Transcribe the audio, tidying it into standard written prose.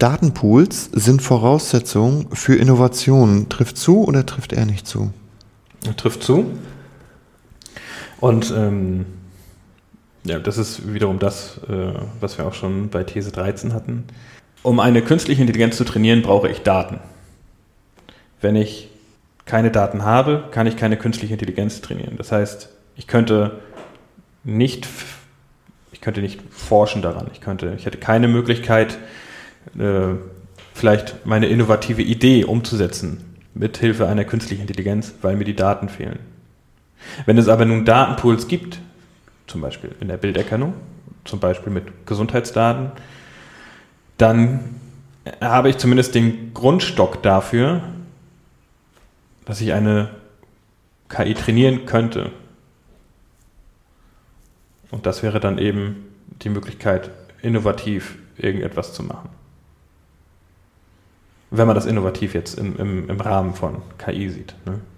Datenpools sind Voraussetzung für Innovationen. Trifft zu oder trifft er nicht zu? Trifft zu. Und das ist wiederum das, was wir auch schon bei These 13 hatten. Um eine künstliche Intelligenz zu trainieren, brauche ich Daten. Wenn ich keine Daten habe, kann ich keine künstliche Intelligenz trainieren. Das heißt, ich könnte nicht forschen daran. Ich hätte keine Möglichkeit, vielleicht meine innovative Idee umzusetzen mit Hilfe einer künstlichen Intelligenz, weil mir die Daten fehlen. Wenn es aber nun Datenpools gibt, zum Beispiel in der Bilderkennung, zum Beispiel mit Gesundheitsdaten, dann habe ich zumindest den Grundstock dafür, dass ich eine KI trainieren könnte. Und das wäre dann eben die Möglichkeit, innovativ irgendetwas zu machen. Wenn man das innovativ jetzt im Rahmen von KI sieht. Ne?